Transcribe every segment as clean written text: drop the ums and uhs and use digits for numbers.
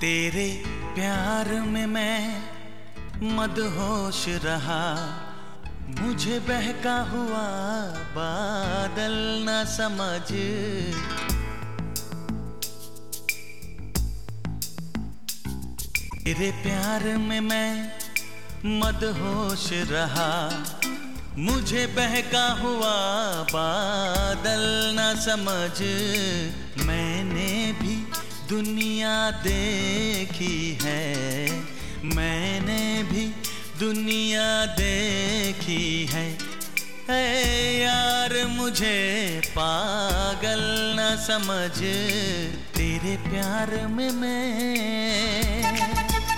तेरे प्यार में मैं मदहोश रहा, मुझे बहका हुआ बादल न समझ। तेरे प्यार में मैं मदहोश रहा, मुझे बहका हुआ बादल न समझ। मैंने भी दुनिया देखी है, मैंने भी दुनिया देखी है। ऐ यार मुझे पागल न समझ, तेरे प्यार में मैं।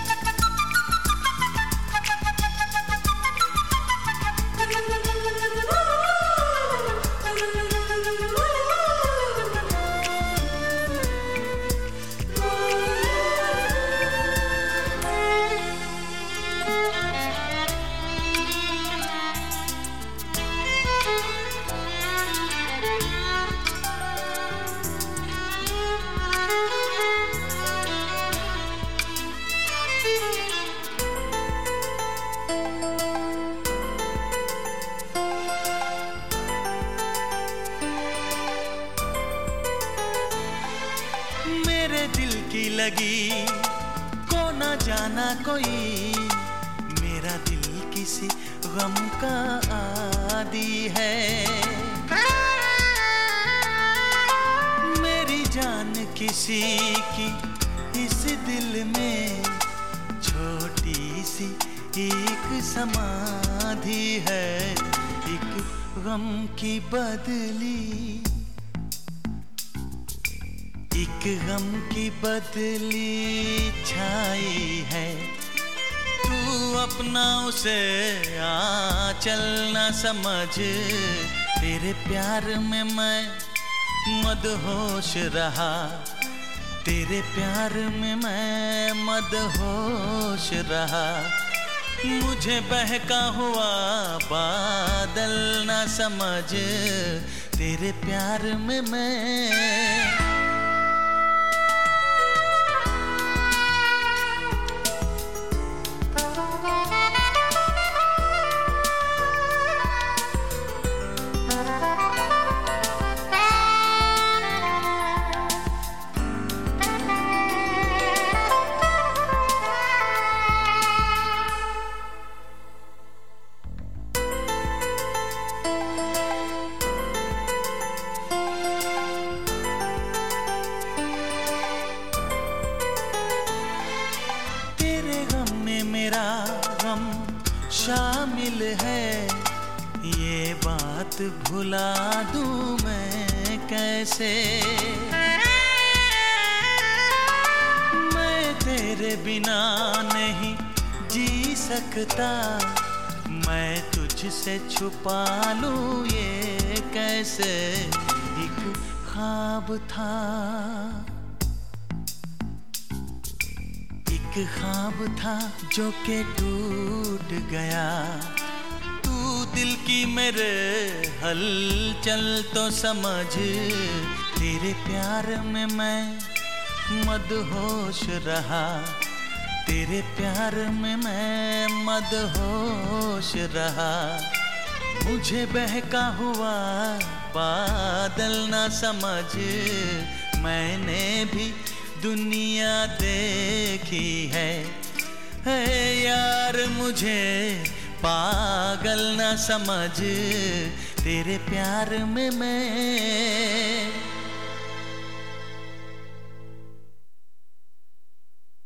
मेरे दिल की लगी को न जाना कोई, मेरा दिल किसी गम का आदी है। मेरी जान किसी की इस दिल में छोटी सी एक समाधि है। एक गम की बदली, एक गम की बदली छाई है। तू अपना उसे आंचल न समझ, तेरे प्यार में मैं मदहोश रहा, तेरे प्यार में मैं मदहोश रहा। मुझे बहका हुआ बादल न समझ, तेरे प्यार में मैं। मेरा गम शामिल है, ये बात भुला दूं मैं कैसे। मैं तेरे बिना नहीं जी सकता, मैं तुझसे छुपा लूं ये कैसे। एक ख्वाब था, एक ख्वाब था जो के टूट गया। तू दिल की मेरे हलचल तो समझ, तेरे प्यार में मैं मदहोश रहा, तेरे प्यार में मैं मदहोश रहा। मुझे बहका हुआ बादल न समझ, मैंने भी दुनिया देखी है। यार मुझे पागल न समझ, तेरे प्यार में मैं।